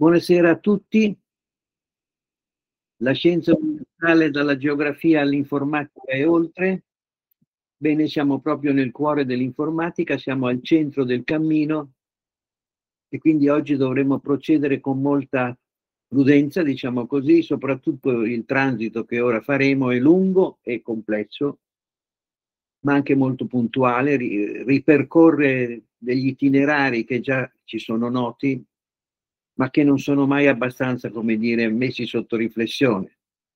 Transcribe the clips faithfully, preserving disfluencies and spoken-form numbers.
Buonasera a tutti. La scienza universale dalla geografia all'informatica e oltre. Bene, siamo proprio nel cuore dell'informatica, siamo al centro del cammino e quindi oggi dovremo procedere con molta prudenza, diciamo così, soprattutto il transito che ora faremo è lungo e complesso, ma anche molto puntuale, ri ripercorre degli itinerari che già ci sono noti, ma che non sono mai abbastanza, come dire, messi sotto riflessione.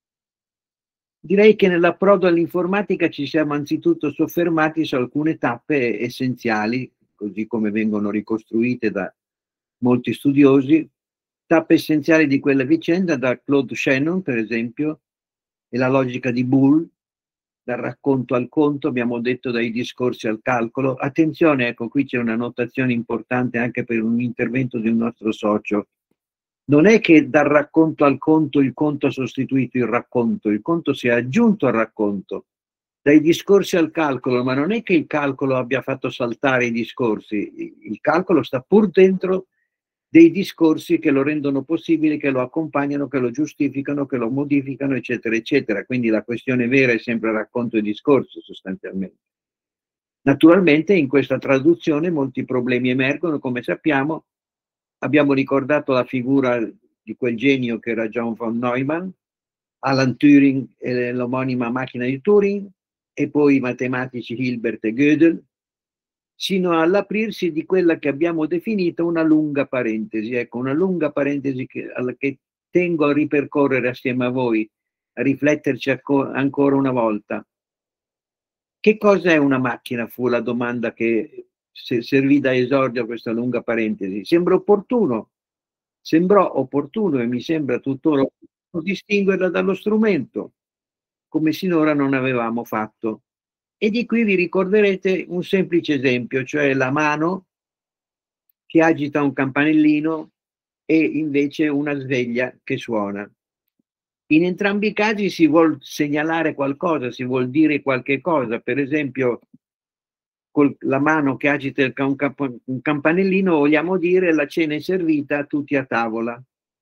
Direi che nell'approdo all'informatica ci siamo anzitutto soffermati su alcune tappe essenziali, così come vengono ricostruite da molti studiosi, tappe essenziali di quella vicenda da Claude Shannon, per esempio, e la logica di Boole, dal racconto al conto, abbiamo detto dai discorsi al calcolo. Attenzione, ecco, qui c'è una notazione importante anche per un intervento di un nostro socio. Non è che dal racconto al conto il conto ha sostituito il racconto, il conto si è aggiunto al racconto, dai discorsi al calcolo, ma non è che il calcolo abbia fatto saltare i discorsi, il calcolo sta pur dentro dei discorsi che lo rendono possibile, che lo accompagnano, che lo giustificano, che lo modificano, eccetera, eccetera. Quindi la questione vera è sempre racconto e discorso, sostanzialmente. Naturalmente in questa traduzione molti problemi emergono, come sappiamo. Abbiamo ricordato la figura di quel genio che era John von Neumann, Alan Turing e l'omonima macchina di Turing, e poi i matematici Hilbert e Gödel, sino all'aprirsi di quella che abbiamo definito una lunga parentesi. Ecco, una lunga parentesi che, che tengo a ripercorrere assieme a voi, a rifletterci ancora una volta. Che cosa è una macchina? Fu la domanda che servì da esordio a questa lunga parentesi. Sembra opportuno, sembrò opportuno e mi sembra tuttora opportuno distinguerla dallo strumento, come sinora non avevamo fatto. E di qui vi ricorderete un semplice esempio, cioè la mano che agita un campanellino e invece una sveglia che suona. In entrambi i casi si vuol segnalare qualcosa, si vuol dire qualche cosa. Per esempio, con la mano che agita il un, camp un campanellino vogliamo dire la cena è servita, tutti a tavola.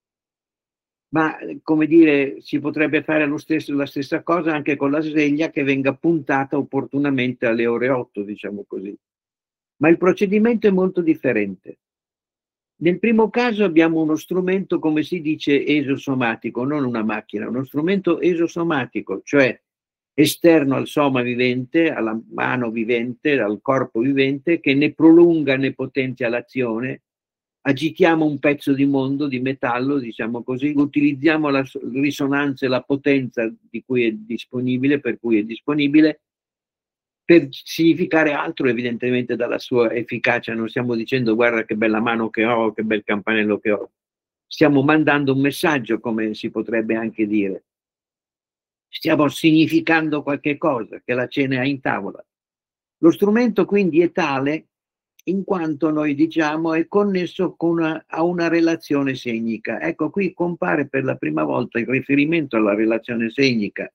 Ma, come dire, si potrebbe fare lo stesso, la stessa cosa anche con la sveglia che venga puntata opportunamente alle ore otto, diciamo così. Ma il procedimento è molto differente. Nel primo caso abbiamo uno strumento, come si dice, esosomatico, non una macchina, uno strumento esosomatico, cioè esterno al soma vivente, alla mano vivente, al corpo vivente, che ne prolunga, ne potenzia l'azione. Agitiamo un pezzo di mondo, di metallo, diciamo così, utilizziamo la risonanza e la potenza di cui è disponibile, per cui è disponibile, per significare altro evidentemente dalla sua efficacia. Non stiamo dicendo guarda che bella mano che ho, che bel campanello che ho. Stiamo mandando un messaggio, come si potrebbe anche dire. Stiamo significando qualche cosa, che la cena è in tavola. Lo strumento quindi è tale in quanto noi diciamo è connesso con una, a una relazione segnica. Ecco, qui compare per la prima volta il riferimento alla relazione segnica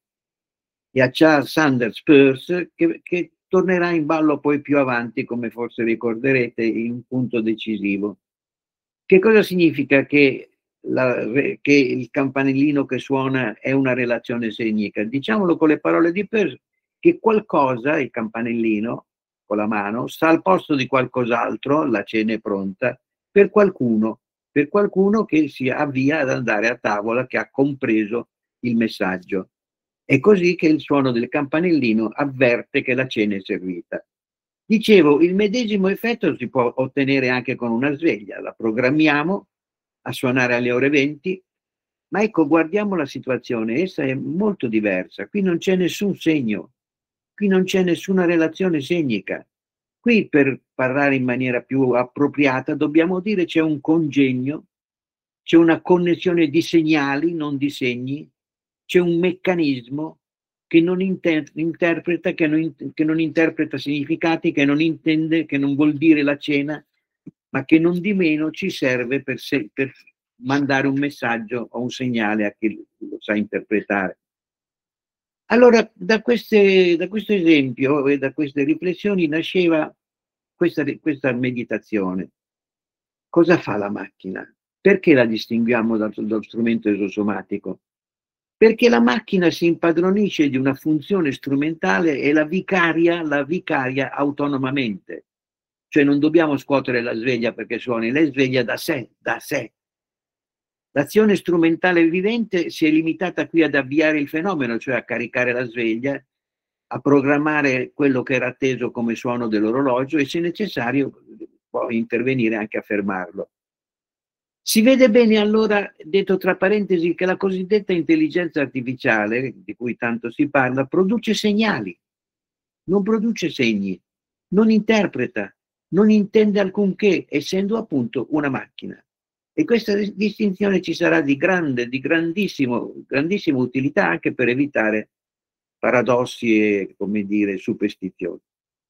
e a Charles Sanders Peirce, che, che tornerà in ballo poi più avanti, come forse ricorderete, in un punto decisivo. Che cosa significa che, la, che il campanellino che suona è una relazione segnica? Diciamolo con le parole di Peirce, che qualcosa, il campanellino, con la mano, sta al posto di qualcos'altro, la cena è pronta, per qualcuno, per qualcuno che si avvia ad andare a tavola, che ha compreso il messaggio. È così che il suono del campanellino avverte che la cena è servita. Dicevo, il medesimo effetto si può ottenere anche con una sveglia, la programmiamo a suonare alle ore venti, ma ecco, guardiamo la situazione, essa è molto diversa, qui non c'è nessun segno, qui non c'è nessuna relazione segnica. Qui, per parlare in maniera più appropriata, dobbiamo dire c'è un congegno, c'è una connessione di segnali, non di segni, c'è un meccanismo che non inter interpreta, che non, che non interpreta significati, che non intende, che non vuol dire la cena, ma che non di meno ci serve per, se, per mandare un messaggio o un segnale a chi lo sa interpretare. Allora, da, queste, da questo esempio e da queste riflessioni nasceva questa, questa meditazione. Cosa fa la macchina? Perché la distinguiamo dal dallo strumento esosomatico? Perché la macchina si impadronisce di una funzione strumentale e la vicaria la vicaria autonomamente. Cioè non dobbiamo scuotere la sveglia perché suoni, lei sveglia da sé, da sé. L'azione strumentale vivente si è limitata qui ad avviare il fenomeno, cioè a caricare la sveglia, a programmare quello che era atteso come suono dell'orologio e se necessario può intervenire anche a fermarlo. Si vede bene allora, detto tra parentesi, che la cosiddetta intelligenza artificiale, di cui tanto si parla, produce segnali, non produce segni, non interpreta, non intende alcunché, essendo appunto una macchina. E questa distinzione ci sarà di grande, di grandissimo, grandissima utilità anche per evitare paradossi e, come dire, superstizioni.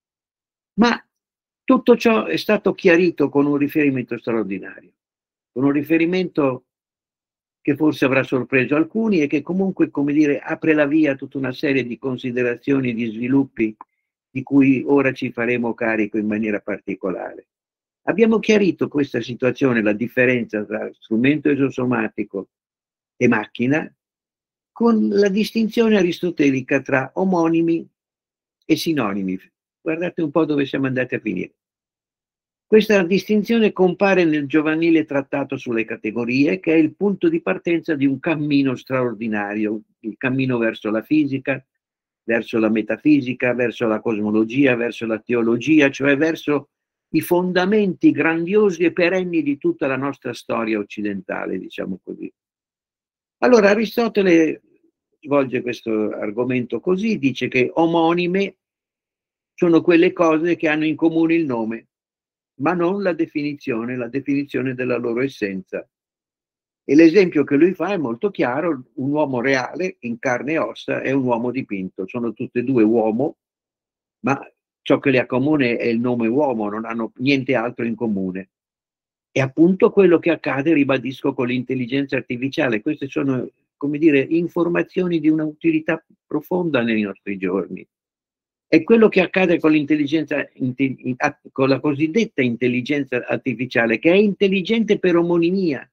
Ma tutto ciò è stato chiarito con un riferimento straordinario, con un riferimento che forse avrà sorpreso alcuni e che comunque, come dire, apre la via a tutta una serie di considerazioni, di sviluppi di cui ora ci faremo carico in maniera particolare. Abbiamo chiarito questa situazione, la differenza tra strumento esosomatico e macchina, con la distinzione aristotelica tra omonimi e sinonimi. Guardate un po' dove siamo andati a finire. Questa distinzione compare nel giovanile trattato sulle categorie, che è il punto di partenza di un cammino straordinario, il cammino verso la fisica, verso la metafisica, verso la cosmologia, verso la teologia, cioè verso i fondamenti grandiosi e perenni di tutta la nostra storia occidentale, diciamo così. Allora Aristotele svolge questo argomento così, dice che omonime sono quelle cose che hanno in comune il nome, ma non la definizione, la definizione della loro essenza. E l'esempio che lui fa è molto chiaro: un uomo reale in carne e ossa è un uomo dipinto, sono tutte e due uomo, ma ciò che li accomuna è il nome uomo, non hanno niente altro in comune. È appunto quello che accade, ribadisco, con l'intelligenza artificiale. Queste sono, come dire, informazioni di un'utilità profonda nei nostri giorni. È quello che accade con l'intelligenza, con la cosiddetta intelligenza artificiale, che è intelligente per omonimia,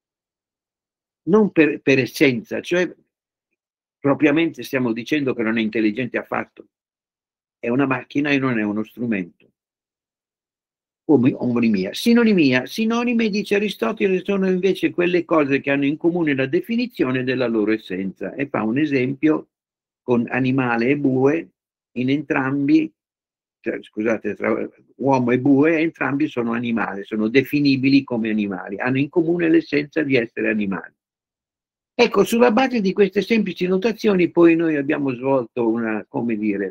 non per, per essenza, cioè propriamente stiamo dicendo che non è intelligente affatto, è una macchina e non è uno strumento. Omonimia. Sinonimia. Sinonime, dice Aristotele, sono invece quelle cose che hanno in comune la definizione della loro essenza, e fa un esempio con animale e bue, in entrambi, cioè, scusate, tra uomo e bue, entrambi sono animali, sono definibili come animali, hanno in comune l'essenza di essere animali. Ecco, sulla base di queste semplici notazioni poi noi abbiamo svolto una, come dire,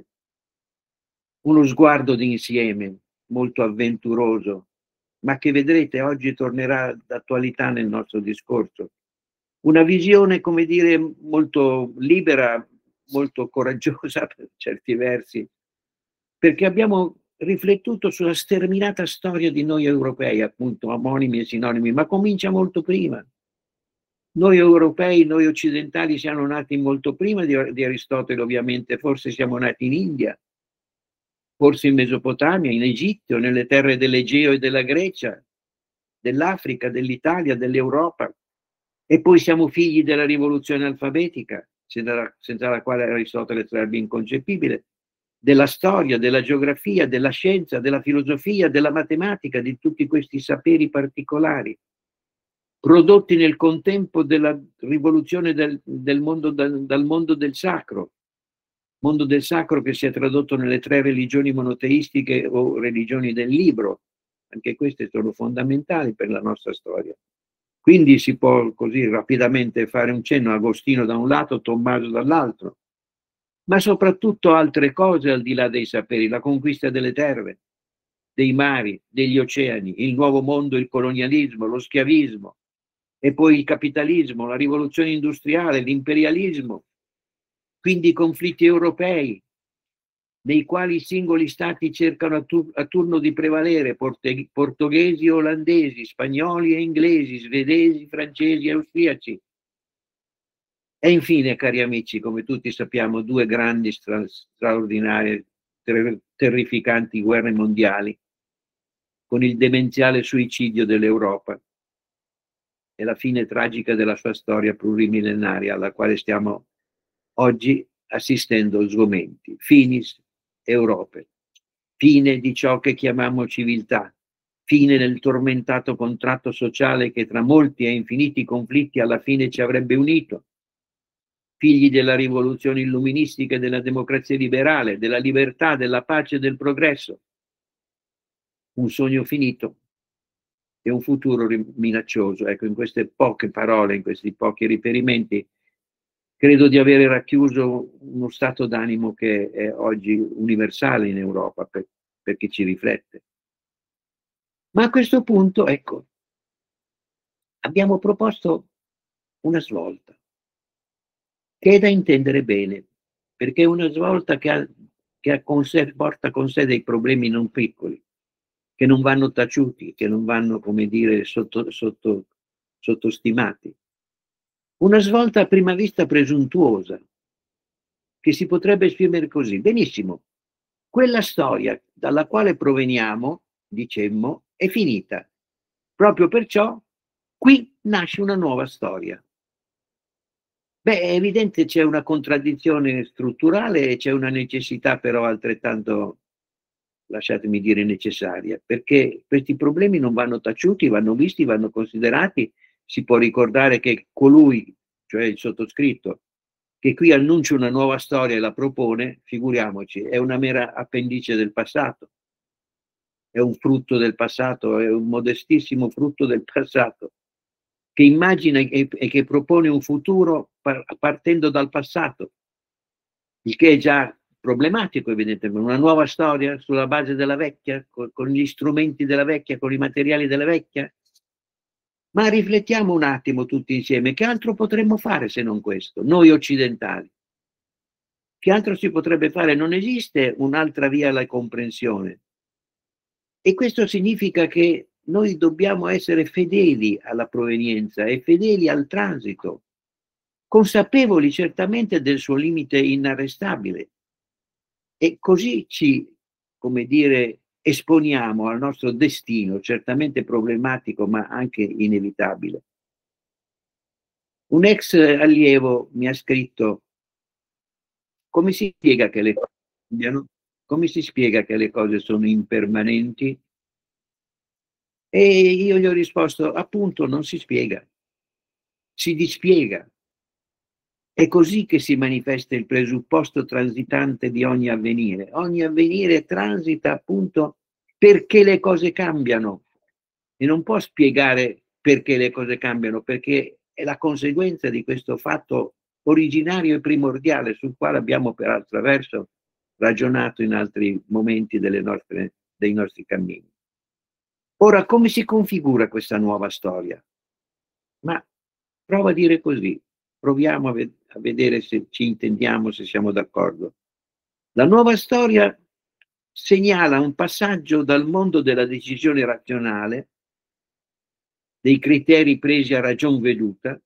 uno sguardo d'insieme molto avventuroso, ma che vedrete oggi tornerà d'attualità nel nostro discorso. Una visione, come dire, molto libera, molto coraggiosa per certi versi, perché abbiamo riflettuto sulla sterminata storia di noi europei, appunto, omonimi e sinonimi, ma comincia molto prima. Noi europei, noi occidentali siamo nati molto prima di, di Aristotele, ovviamente, forse siamo nati in India, forse in Mesopotamia, in Egitto, nelle terre dell'Egeo e della Grecia, dell'Africa, dell'Italia, dell'Europa, e poi siamo figli della rivoluzione alfabetica, senza la, senza la quale Aristotele sarebbe inconcepibile, della storia, della geografia, della scienza, della filosofia, della matematica, di tutti questi saperi particolari, prodotti nel contempo della rivoluzione del, del mondo, dal, dal mondo del sacro, mondo del sacro che si è tradotto nelle tre religioni monoteistiche o religioni del libro. Anche queste sono fondamentali per la nostra storia. Quindi si può così rapidamente fare un cenno: Agostino da un lato, Tommaso dall'altro, ma soprattutto altre cose al di là dei saperi: la conquista delle terre, dei mari, degli oceani, il nuovo mondo, il colonialismo, lo schiavismo, e poi il capitalismo, la rivoluzione industriale, l'imperialismo, quindi i conflitti europei, nei quali i singoli stati cercano a, tur a turno di prevalere: portoghesi, olandesi, spagnoli e inglesi, svedesi, francesi e austriaci. E infine, cari amici, come tutti sappiamo, due grandi, stra straordinarie, ter terrificanti guerre mondiali, con il demenziale suicidio dell'Europa. e la fine tragica della sua storia plurimillenaria, alla quale stiamo oggi assistendo sgomenti. Finis Europe, fine di ciò che chiamiamo civiltà, fine del tormentato contratto sociale che tra molti e infiniti conflitti alla fine ci avrebbe unito, figli della rivoluzione illuministica e della democrazia liberale, della libertà, della pace e del progresso. Un sogno finito e un futuro minaccioso. Ecco, in queste poche parole, in questi pochi riferimenti, credo di avere racchiuso uno stato d'animo che è oggi universale in Europa per, per chi ci riflette. Ma a questo punto, ecco, abbiamo proposto una svolta, che è da intendere bene, perché è una svolta che, ha, che ha con sé, porta con sé dei problemi non piccoli, che non vanno taciuti, che non vanno, come dire, sotto, sotto, sottostimati. Una svolta a prima vista presuntuosa, che si potrebbe esprimere così. Benissimo, quella storia dalla quale proveniamo, dicemmo, è finita. Proprio perciò qui nasce una nuova storia. Beh, è evidente c'è una contraddizione strutturale e c'è una necessità però altrettanto, lasciatemi dire, necessaria, perché questi problemi non vanno taciuti, vanno visti, vanno considerati. Si può ricordare che colui, cioè il sottoscritto, che qui annuncia una nuova storia e la propone, figuriamoci, è una mera appendice del passato, è un frutto del passato, è un modestissimo frutto del passato, che immagina e, e che propone un futuro par partendo dal passato, il che è già problematico evidentemente, una nuova storia sulla base della vecchia, con, con gli strumenti della vecchia, con i materiali della vecchia. Ma riflettiamo un attimo tutti insieme, che altro potremmo fare se non questo, noi occidentali? Che altro si potrebbe fare? Non esiste un'altra via alla comprensione. E questo significa che noi dobbiamo essere fedeli alla provenienza e fedeli al transito, consapevoli certamente del suo limite inarrestabile. E così ci, come dire, esponiamo al nostro destino, certamente problematico ma anche inevitabile. Un ex allievo mi ha scritto: come si spiega che le cose cambiano? Come si spiega che le cose sono impermanenti? E io gli ho risposto: appunto, non si spiega, si dispiega. È così che si manifesta il presupposto transitante di ogni avvenire. Ogni avvenire transita appunto perché le cose cambiano e non può spiegare perché le cose cambiano, perché è la conseguenza di questo fatto originario e primordiale sul quale abbiamo per altro verso ragionato in altri momenti delle nostre, dei nostri cammini. Ora, come si configura questa nuova storia? Ma prova a dire così, proviamo a, ve a vedere se ci intendiamo, se siamo d'accordo. La nuova storia segnala un passaggio dal mondo della decisione razionale, dei criteri presi a ragion veduta,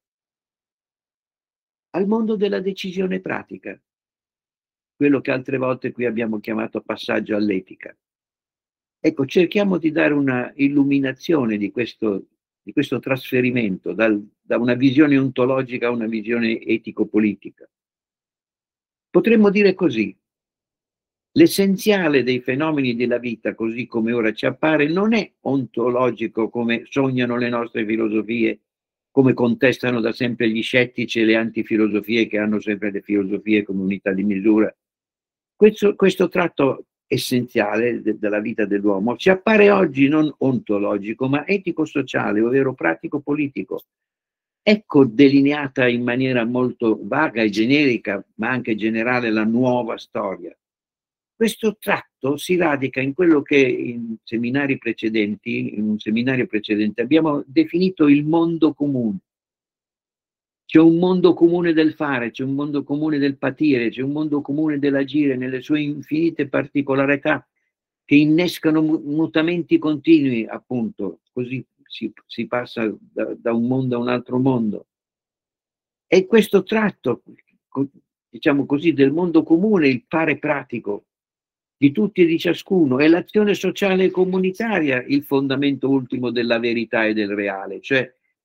al mondo della decisione pratica, quello che altre volte qui abbiamo chiamato passaggio all'etica. Ecco, cerchiamo di dare una illuminazione di questo, di questo trasferimento dal, da una visione ontologica a una visione etico-politica. Potremmo dire così: l'essenziale dei fenomeni della vita, così come ora ci appare, non è ontologico come sognano le nostre filosofie, come contestano da sempre gli scettici e le antifilosofie che hanno sempre le filosofie come unità di misura. Questo, questo tratto essenziale de, della vita dell'uomo ci appare oggi non ontologico, ma etico-sociale, ovvero pratico-politico. Ecco delineata in maniera molto vaga e generica, ma anche generale, la nuova storia. Questo tratto si radica in quello che in seminari precedenti, in un seminario precedente, abbiamo definito il mondo comune. C'è un mondo comune del fare, c'è un mondo comune del patire, c'è un mondo comune dell'agire nelle sue infinite particolarità che innescano mutamenti continui, appunto, così si, si passa da, da un mondo a un altro mondo. E questo tratto, diciamo così, del mondo comune, il fare pratico di tutti e di ciascuno, è l'azione sociale e comunitaria il fondamento ultimo della verità e del reale, cioè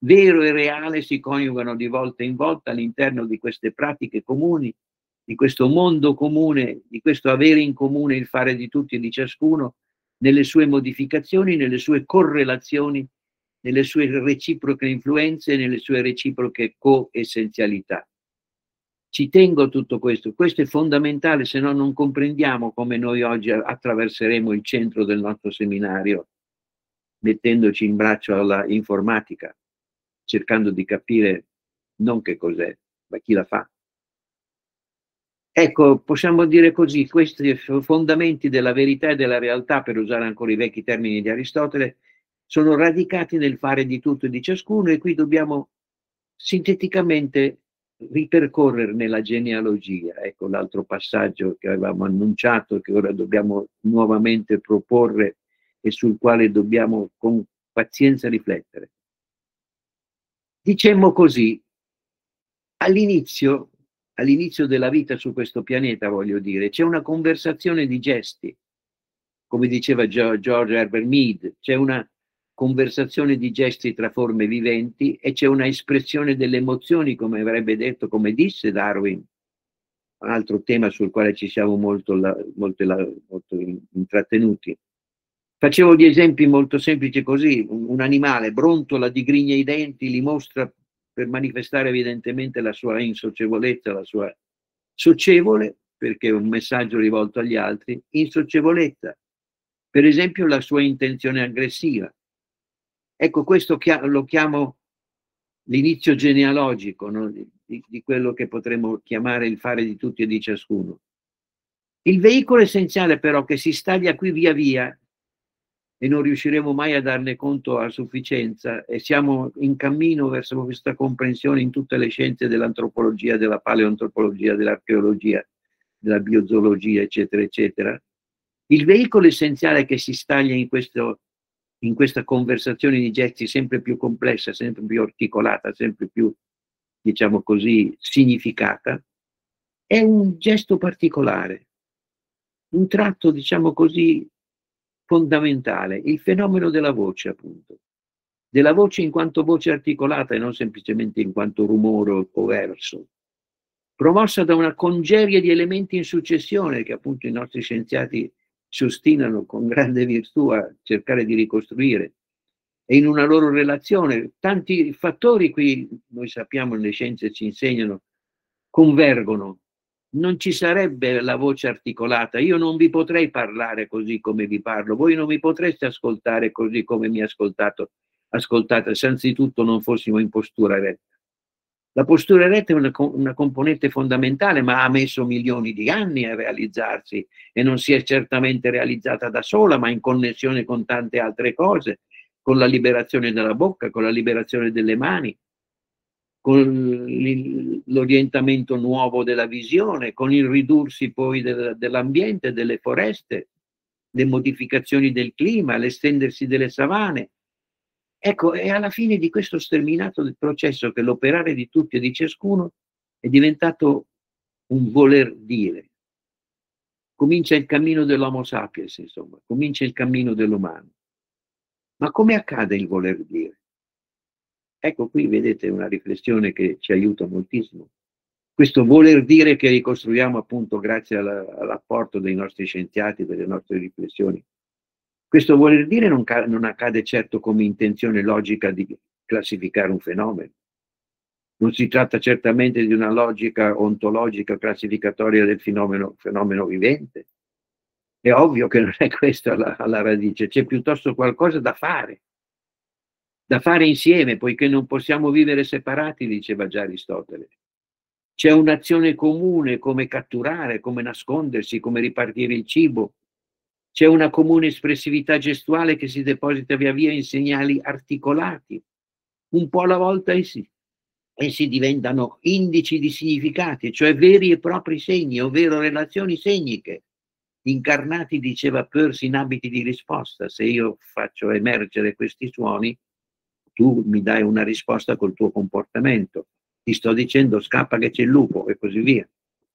vero e reale si coniugano di volta in volta all'interno di queste pratiche comuni, di questo mondo comune, di questo avere in comune il fare di tutti e di ciascuno, nelle sue modificazioni, nelle sue correlazioni, nelle sue reciproche influenze, nelle sue reciproche coessenzialità. Ci tengo a tutto questo, questo è fondamentale, se no non comprendiamo come noi oggi attraverseremo il centro del nostro seminario, mettendoci in braccio alla informatica, cercando di capire non che cos'è, ma chi la fa. Ecco, possiamo dire così, questi fondamenti della verità e della realtà, per usare ancora i vecchi termini di Aristotele, sono radicati nel fare di tutto e di ciascuno, e qui dobbiamo sinteticamente ripercorrerne la genealogia. Ecco l'altro passaggio che avevamo annunciato, che ora dobbiamo nuovamente proporre e sul quale dobbiamo con pazienza riflettere. Dicemmo così, all'inizio, all'inizio della vita su questo pianeta, voglio dire, c'è una conversazione di gesti, come diceva George Herbert Mead, c'è una conversazione di gesti tra forme viventi e c'è una espressione delle emozioni, come avrebbe detto, come disse Darwin, un altro tema sul quale ci siamo molto, la, molto, la, molto intrattenuti. Facevo gli esempi molto semplici così, un, un animale brontola, digrigna i denti, li mostra per manifestare evidentemente la sua insoccevolezza, la sua socievole, perché è un messaggio rivolto agli altri, insoccevolezza, per esempio la sua intenzione aggressiva. Ecco, questo lo chiamo l'inizio genealogico, no? di, di quello che potremmo chiamare il fare di tutti e di ciascuno. Il veicolo essenziale però che si staglia qui via via, e non riusciremo mai a darne conto a sufficienza, e siamo in cammino verso questa comprensione in tutte le scienze dell'antropologia, della paleoantropologia, dell'archeologia, della biozoologia, eccetera, eccetera. Il veicolo essenziale che si staglia in questo in questa conversazione di gesti sempre più complessa, sempre più articolata, sempre più, diciamo così, significata, è un gesto particolare, un tratto, diciamo così, fondamentale, il fenomeno della voce, appunto, della voce in quanto voce articolata e non semplicemente in quanto rumore o verso, promossa da una congerie di elementi in successione che appunto i nostri scienziati si ostinano con grande virtù a cercare di ricostruire, e in una loro relazione tanti fattori qui, noi sappiamo, le scienze ci insegnano, convergono. Non ci sarebbe la voce articolata, io non vi potrei parlare così come vi parlo, voi non mi potreste ascoltare così come mi ascoltato, ascoltate se anzitutto non fossimo in postura eretta. La postura eretta è una, una componente fondamentale, ma ha messo milioni di anni a realizzarsi, e non si è certamente realizzata da sola, ma in connessione con tante altre cose, con la liberazione della bocca, con la liberazione delle mani, con l'orientamento nuovo della visione, con il ridursi poi del, dell'ambiente, delle foreste, le modificazioni del clima, l'estendersi delle savane. Ecco, è alla fine di questo sterminato del processo che l'operare di tutti e di ciascuno è diventato un voler dire. Comincia il cammino dell'Homo sapiens, insomma, comincia il cammino dell'umano. Ma come accade il voler dire? Ecco, qui vedete una riflessione che ci aiuta moltissimo. Questo voler dire che ricostruiamo appunto grazie all'apporto dei nostri scienziati, delle nostre riflessioni. Questo voler dire non, non accade certo come intenzione logica di classificare un fenomeno. Non si tratta certamente di una logica ontologica classificatoria del fenomeno, fenomeno vivente. È ovvio che non è questo alla, alla radice, c'è piuttosto qualcosa da fare, da fare insieme, poiché non possiamo vivere separati, diceva già Aristotele. C'è un'azione comune, come catturare, come nascondersi, come ripartire il cibo. C'è una comune espressività gestuale che si deposita via via in segnali articolati. Un po' alla volta essi, essi diventano indici di significati, cioè veri e propri segni, ovvero relazioni segniche, incarnati, diceva Peirce, in abiti di risposta. Se io faccio emergere questi suoni, tu mi dai una risposta col tuo comportamento. Ti sto dicendo scappa che c'è il lupo e così via.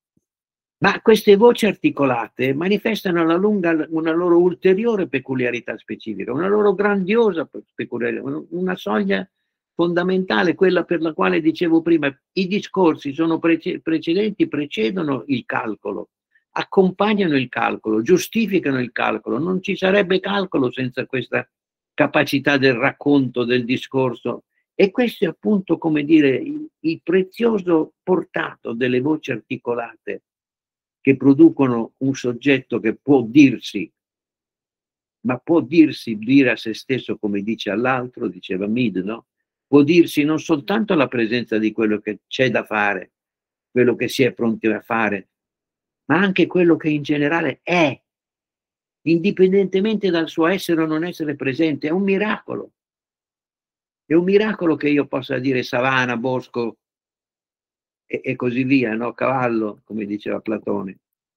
Ma queste voci articolate manifestano alla lunga una loro ulteriore peculiarità specifica, una loro grandiosa peculiarità, una soglia fondamentale, quella per la quale dicevo prima, i discorsi sono prece precedenti, precedono il calcolo, accompagnano il calcolo, giustificano il calcolo. Non ci sarebbe calcolo senza questa capacità del racconto, del discorso. E questo è appunto, come dire, il, il prezioso portato delle voci articolate che producono un soggetto che può dirsi, ma può dirsi, dire a se stesso come dice all'altro, diceva Mead, no? Può dirsi non soltanto la presenza di quello che c'è da fare, quello che si è pronti a fare, ma anche quello che in generale è, indipendentemente dal suo essere o non essere presente. È un miracolo. È un miracolo che io possa dire savana, bosco e, e così via, no? Cavallo, come diceva Platone.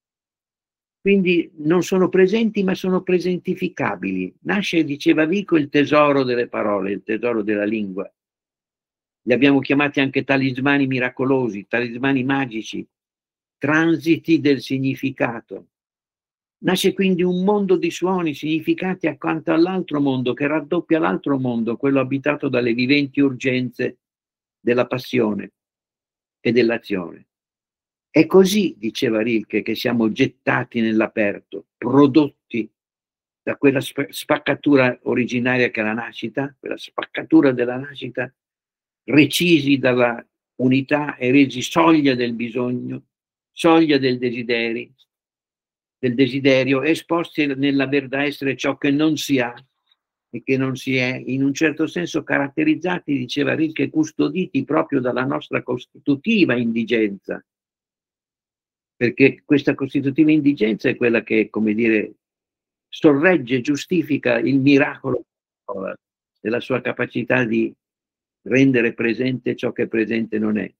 Quindi non sono presenti, ma sono presentificabili. Nasce, diceva Vico, il tesoro delle parole, il tesoro della lingua. Li abbiamo chiamati anche talismani miracolosi, talismani magici, transiti del significato. Nasce quindi un mondo di suoni, significati accanto all'altro mondo, che raddoppia l'altro mondo, quello abitato dalle viventi urgenze della passione e dell'azione. È così, diceva Rilke, che siamo gettati nell'aperto, prodotti da quella spaccatura originaria che è la nascita, quella spaccatura della nascita, recisi dalla unità e resi soglia del bisogno, soglia del desiderio, del desiderio, esposti nell'aver da essere ciò che non si ha e che non si è, in un certo senso caratterizzati, diceva Rilke, custoditi proprio dalla nostra costitutiva indigenza. Perché questa costitutiva indigenza è quella che, come dire, sorregge, giustifica il miracolo della sua capacità di rendere presente ciò che presente non è.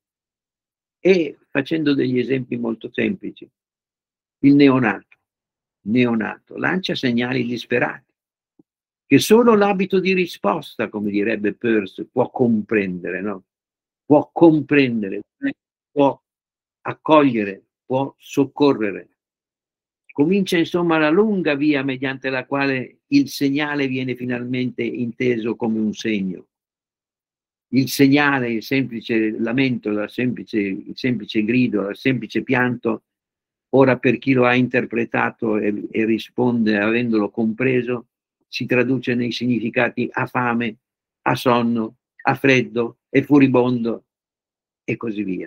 E facendo degli esempi molto semplici, il neonato, neonato lancia segnali disperati, che solo l'abito di risposta, come direbbe Peirce, può comprendere, no? Può comprendere, può accogliere, può soccorrere. Comincia insomma la lunga via mediante la quale il segnale viene finalmente inteso come un segno. Il segnale, il semplice lamento, la semplice, il semplice grido, il semplice pianto, ora per chi lo ha interpretato e, e risponde avendolo compreso, si traduce nei significati ha fame, ha sonno, ha freddo, è furibondo e così via.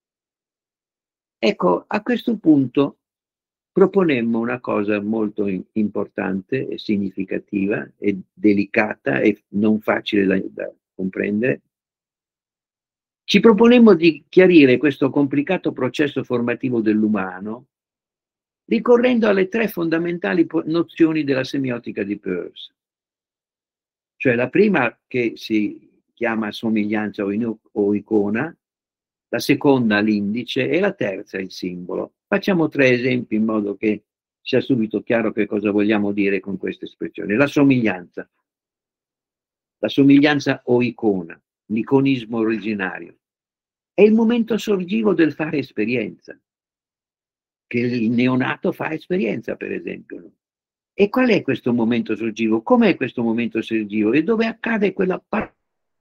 Ecco, a questo punto proponemmo una cosa molto importante e significativa e delicata e non facile da, da comprendere. Ci proponemmo di chiarire questo complicato processo formativo dell'umano ricorrendo alle tre fondamentali nozioni della semiotica di Peirce. Cioè la prima, che si chiama somiglianza o icona, la seconda l'indice e la terza il simbolo. Facciamo tre esempi in modo che sia subito chiaro che cosa vogliamo dire con queste espressioni. La somiglianza, la somiglianza o icona, l'iconismo originario, è il momento sorgivo del fare esperienza, che il neonato fa esperienza, per esempio. E qual è questo momento sorgivo? Com'è questo momento sorgivo? E dove accade quella parte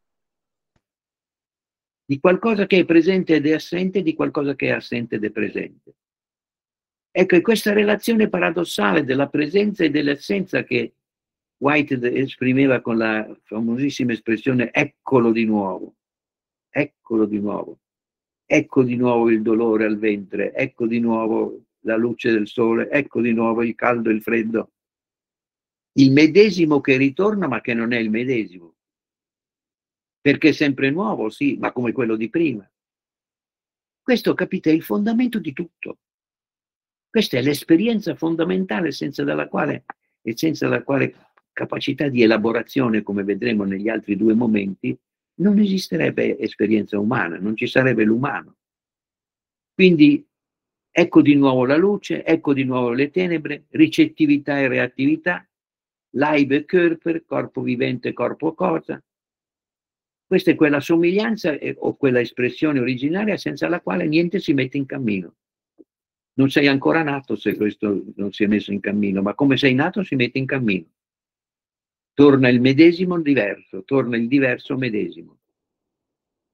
di qualcosa che è presente ed è assente, di qualcosa che è assente ed è presente. Ecco, è questa relazione paradossale della presenza e dell'assenza che White esprimeva con la famosissima espressione eccolo di nuovo, eccolo di nuovo, ecco di nuovo il dolore al ventre, ecco di nuovo la luce del sole, ecco di nuovo il caldo e il freddo. Il medesimo che ritorna ma che non è il medesimo. Perché è sempre nuovo, sì, ma come quello di prima. Questo, capite, è il fondamento di tutto. Questa è l'esperienza fondamentale senza della quale, e senza la quale capacità di elaborazione, come vedremo negli altri due momenti, non esisterebbe esperienza umana, non ci sarebbe l'umano. Quindi ecco di nuovo la luce, ecco di nuovo le tenebre, ricettività e reattività, Leib e Körper, corpo vivente, corpo cosa. Questa è quella somiglianza eh, o quella espressione originaria senza la quale niente si mette in cammino. Non sei ancora nato se questo non si è messo in cammino, ma come sei nato si mette in cammino. Torna il medesimo diverso, torna il diverso medesimo.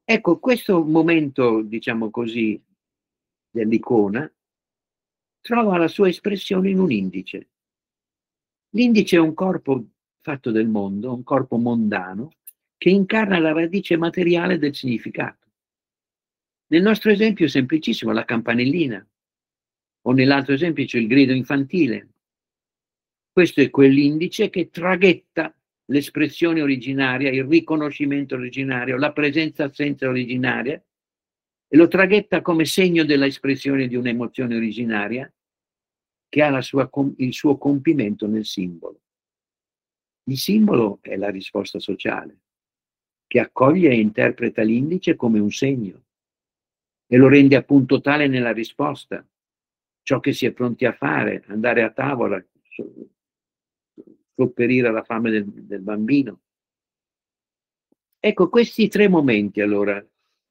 Ecco, questo momento, diciamo così, dell'icona trova la sua espressione in un indice. L'indice è un corpo fatto del mondo, un corpo mondano, che incarna la radice materiale del significato. Nel nostro esempio è semplicissimo, la campanellina, o nell'altro esempio c'è il grido infantile. Questo è quell'indice che traghetta l'espressione originaria, il riconoscimento originario, la presenza-assenza originaria, e lo traghetta come segno dell'espressione di un'emozione originaria che ha la sua, il suo compimento nel simbolo. Il simbolo è la risposta sociale, che accoglie e interpreta l'indice come un segno e lo rende appunto tale nella risposta, ciò che si è pronti a fare, andare a tavola, sopperire alla fame del, del bambino. Ecco, questi tre momenti allora,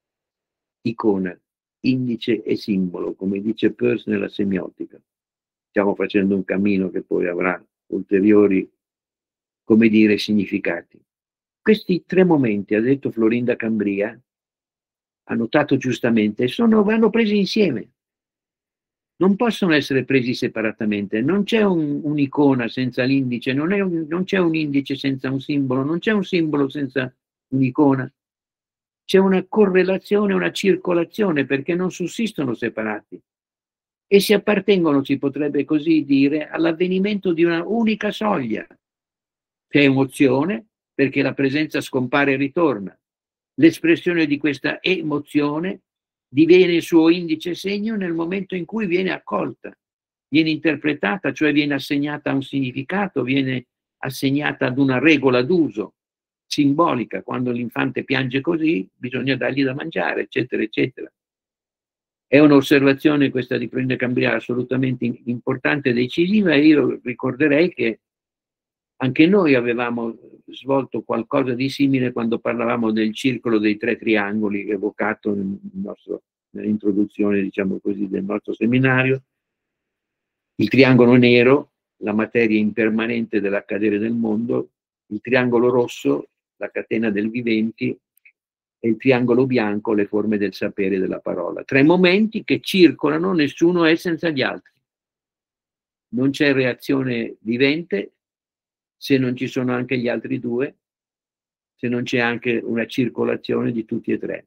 icona, indice e simbolo, come dice Peirce nella semiotica. Stiamo facendo un cammino che poi avrà ulteriori, come dire, significati. Questi tre momenti, ha detto Florinda Cambria, ha notato giustamente, sono, vanno presi insieme. Non possono essere presi separatamente. Non c'è un, un'icona senza l'indice, non, un, non c'è un indice senza un simbolo, non c'è un simbolo senza un'icona. C'è una correlazione, una circolazione, perché non sussistono separati. E si appartengono, si potrebbe così dire, all'avvenimento di una unica soglia, che è emozione, perché la presenza scompare e ritorna. L'espressione di questa emozione diviene il suo indice segno nel momento in cui viene accolta, viene interpretata, cioè viene assegnata a un significato, viene assegnata ad una regola d'uso simbolica. Quando l'infante piange così, bisogna dargli da mangiare, eccetera, eccetera. È un'osservazione questa di Florinda Cambria assolutamente importante e decisiva, e io ricorderei che anche noi avevamo svolto qualcosa di simile quando parlavamo del circolo dei tre triangoli evocato nel nostro, nell'introduzione, diciamo così, del nostro seminario. Il triangolo nero, la materia impermanente dell'accadere del mondo, il triangolo rosso, la catena del viventi, e il triangolo bianco, le forme del sapere e della parola. Tre momenti che circolano, nessuno è senza gli altri. Non c'è reazione vivente se non ci sono anche gli altri due, se non c'è anche una circolazione di tutti e tre.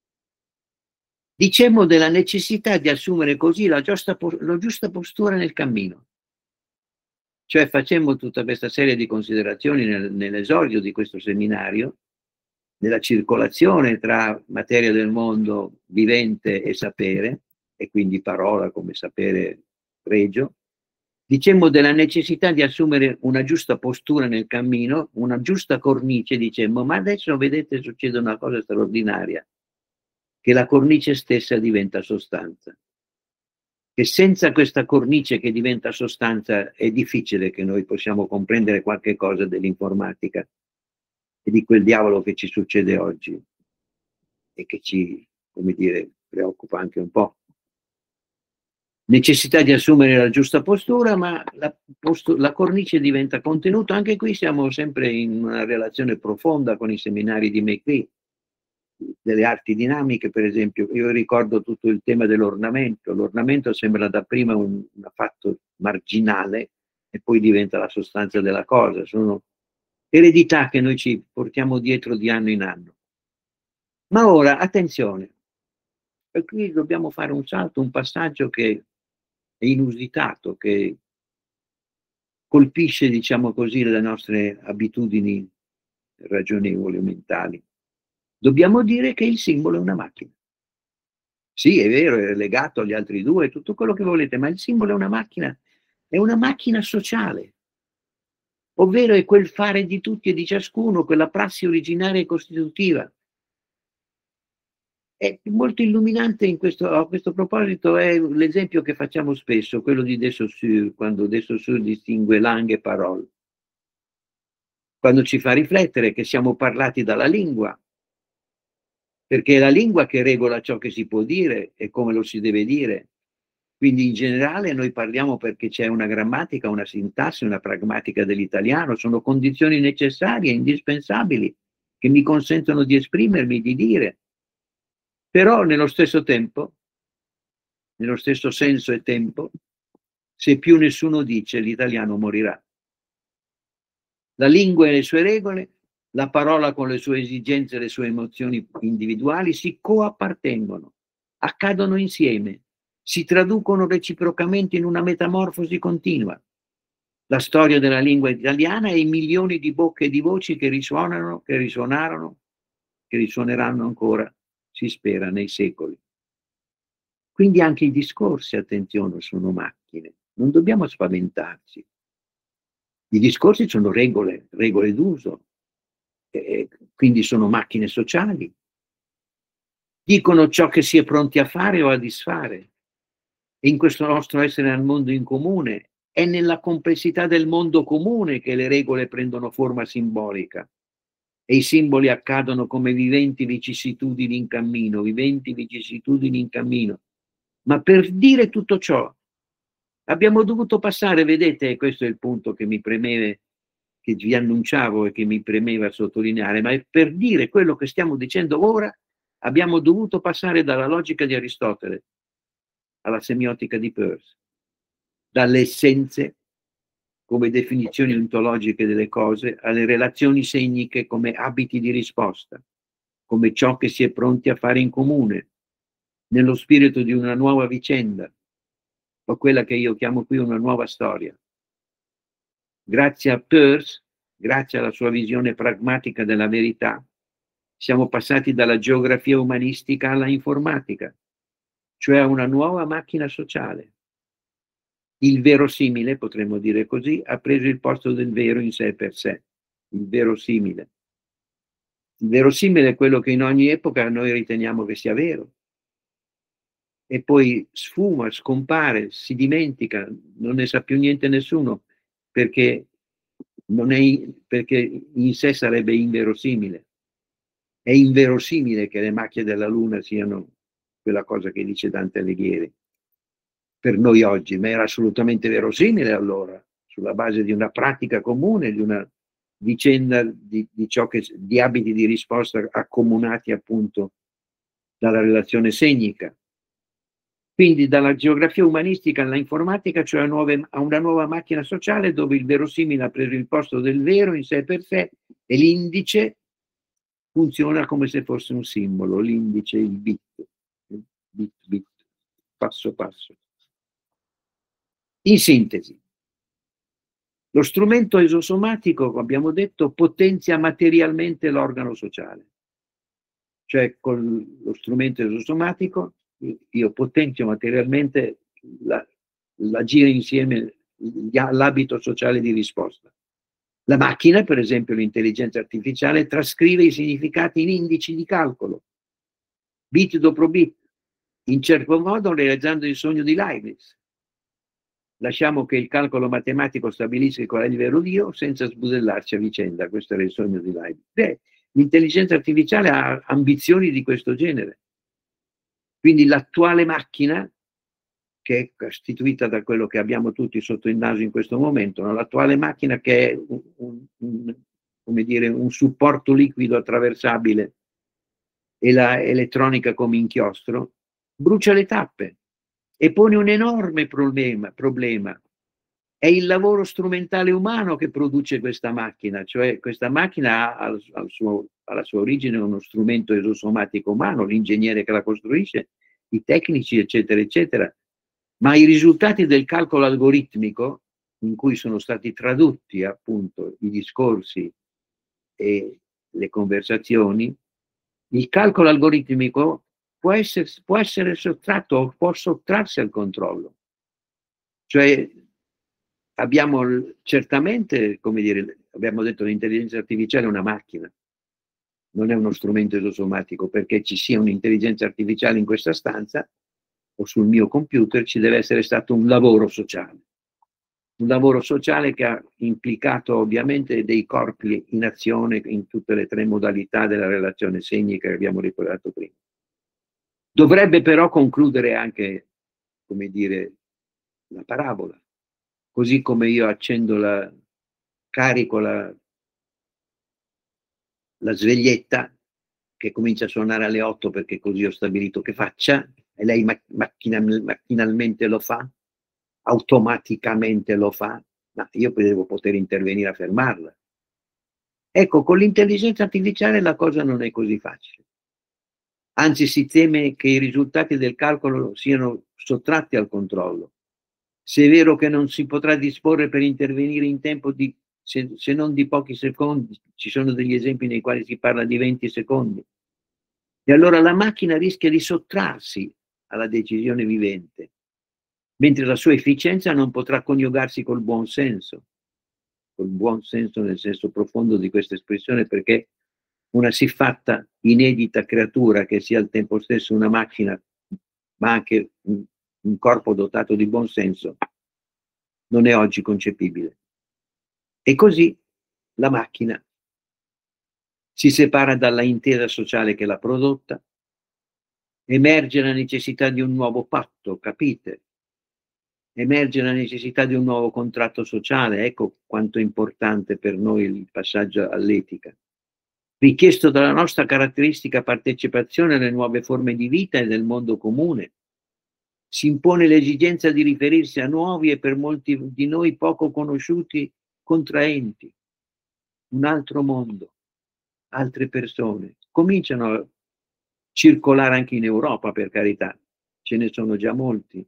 Dicemmo della necessità di assumere così la giusta, la giusta postura nel cammino. Cioè facemmo tutta questa serie di considerazioni nel, nell'esordio di questo seminario, nella circolazione tra materia del mondo vivente e sapere, e quindi parola come sapere pregio. Dicemmo della necessità di assumere una giusta postura nel cammino, una giusta cornice, dicemmo, ma adesso vedete succede una cosa straordinaria, che la cornice stessa diventa sostanza. Che senza questa cornice che diventa sostanza è difficile che noi possiamo comprendere qualche cosa dell'informatica e di quel diavolo che ci succede oggi e che ci, come dire, preoccupa anche un po'. Necessità di assumere la giusta postura, ma la, postu- la cornice diventa contenuto. Anche qui siamo sempre in una relazione profonda con i seminari di Macri, delle arti dinamiche, per esempio. Io ricordo tutto il tema dell'ornamento. L'ornamento sembra dapprima un, un fatto marginale e poi diventa la sostanza della cosa. Sono eredità che noi ci portiamo dietro di anno in anno. Ma ora, attenzione, e qui dobbiamo fare un salto, un passaggio che è inusitato, che colpisce, diciamo così, le nostre abitudini ragionevoli o mentali. Dobbiamo dire che il simbolo è una macchina. Sì, è vero, è legato agli altri due, tutto quello che volete, ma il simbolo è una macchina, è una macchina sociale, ovvero è quel fare di tutti e di ciascuno, quella prassi originaria e costitutiva. È molto illuminante in questo, a questo proposito è l'esempio che facciamo spesso, quello di De Saussure, quando De Saussure distingue langue e parole. Quando ci fa riflettere che siamo parlati dalla lingua, perché è la lingua che regola ciò che si può dire e come lo si deve dire. Quindi in generale noi parliamo perché c'è una grammatica, una sintassi, una pragmatica dell'italiano, sono condizioni necessarie, indispensabili, che mi consentono di esprimermi, di dire. Però nello stesso tempo, nello stesso senso e tempo, se più nessuno dice, l'italiano morirà. La lingua e le sue regole, la parola con le sue esigenze e le sue emozioni individuali si coappartengono, accadono insieme, si traducono reciprocamente in una metamorfosi continua. La storia della lingua italiana e i milioni di bocche e di voci che risuonano, che risuonarono, che risuoneranno ancora, si spera, nei secoli. Quindi anche i discorsi, attenzione, sono macchine. Non dobbiamo spaventarci. I discorsi sono regole, regole d'uso, eh, quindi sono macchine sociali. Dicono ciò che si è pronti a fare o a disfare. E in questo nostro essere al mondo in comune, è nella complessità del mondo comune che le regole prendono forma simbolica e i simboli accadono come viventi vicissitudini in cammino, viventi vicissitudini in cammino. Ma per dire tutto ciò abbiamo dovuto passare, vedete, questo è il punto che mi premeve, che vi annunciavo e che mi premeva sottolineare, ma per dire quello che stiamo dicendo ora abbiamo dovuto passare dalla logica di Aristotele alla semiotica di Peirce, dalle essenze come definizioni ontologiche delle cose alle relazioni segniche come abiti di risposta, come ciò che si è pronti a fare in comune, nello spirito di una nuova vicenda, o quella che io chiamo qui una nuova storia. Grazie a Peirce, grazie alla sua visione pragmatica della verità, siamo passati dalla geografia umanistica alla informatica, cioè a una nuova macchina sociale. Il verosimile, potremmo dire così, ha preso il posto del vero in sé per sé, il verosimile. Il verosimile è quello che in ogni epoca noi riteniamo che sia vero. E poi sfuma, scompare, si dimentica, non ne sa più niente nessuno, perché, non è, perché in sé sarebbe inverosimile. È inverosimile che le macchie della Luna siano quella cosa che dice Dante Alighieri per noi oggi, ma era assolutamente verosimile allora, sulla base di una pratica comune, di una vicenda di, di ciò che, di abiti di risposta accomunati appunto dalla relazione segnica. Quindi dalla geografia umanistica alla informatica, cioè a, nuove, a una nuova macchina sociale dove il verosimile ha preso il posto del vero in sé per sé e l'indice funziona come se fosse un simbolo, l'indice, il bit, bit, bit, passo passo. In sintesi, lo strumento esosomatico, come abbiamo detto, potenzia materialmente l'organo sociale. Cioè con lo strumento esosomatico io potenzio materialmente la, l'agire insieme, l'abito sociale di risposta. La macchina, per esempio l'intelligenza artificiale, trascrive i significati in indici di calcolo, bit dopo bit, in certo modo realizzando il sogno di Leibniz. Lasciamo che il calcolo matematico stabilisca qual è il vero Dio senza sbudellarci a vicenda, questo era il sogno di Leibniz. Beh, l'intelligenza artificiale ha ambizioni di questo genere. Quindi l'attuale macchina, che è costituita da quello che abbiamo tutti sotto il naso in questo momento, no? L'attuale macchina che è un, un, un, come dire, un supporto liquido attraversabile e la elettronica come inchiostro, brucia le tappe e pone un enorme problema, problema. È il lavoro strumentale umano che produce questa macchina, cioè questa macchina ha al, al suo, alla sua origine uno strumento esosomatico umano, l'ingegnere che la costruisce, i tecnici, eccetera, eccetera. Ma i risultati del calcolo algoritmico, in cui sono stati tradotti appunto i discorsi e le conversazioni, il calcolo algoritmico può essere, può essere sottratto o può sottrarsi al controllo. Cioè abbiamo certamente, come dire, abbiamo detto l'intelligenza artificiale è una macchina, non è uno strumento esosomatico, perché ci sia un'intelligenza artificiale in questa stanza o sul mio computer ci deve essere stato un lavoro sociale. Un lavoro sociale che ha implicato ovviamente dei corpi in azione in tutte le tre modalità della relazione segnica che abbiamo ricordato prima. Dovrebbe però concludere anche, come dire, la parabola. Così come io accendo la, carico la, la sveglietta, che comincia a suonare alle otto perché così ho stabilito che faccia, e lei ma macchinal macchinalmente lo fa, automaticamente lo fa, ma io poi devo poter intervenire a fermarla. Ecco, con l'intelligenza artificiale la cosa non è così facile. Anzi, si teme che i risultati del calcolo siano sottratti al controllo. Se è vero che non si potrà disporre per intervenire in tempo di, se, se non di pochi secondi, ci sono degli esempi nei quali si parla di venti secondi, e allora la macchina rischia di sottrarsi alla decisione vivente, mentre la sua efficienza non potrà coniugarsi col buon senso, col buon senso nel senso profondo di questa espressione, perché una siffatta inedita creatura che sia al tempo stesso una macchina, ma anche un, un corpo dotato di buon senso, non è oggi concepibile. E così la macchina si separa dalla intesa sociale che l'ha prodotta, emerge la necessità di un nuovo patto, capite? Emerge la necessità di un nuovo contratto sociale, ecco quanto è importante per noi il passaggio all'etica, richiesto dalla nostra caratteristica partecipazione alle nuove forme di vita e del mondo comune. Si impone l'esigenza di riferirsi a nuovi e per molti di noi poco conosciuti contraenti, un altro mondo, altre persone. Cominciano a circolare anche in Europa, per carità, ce ne sono già molti,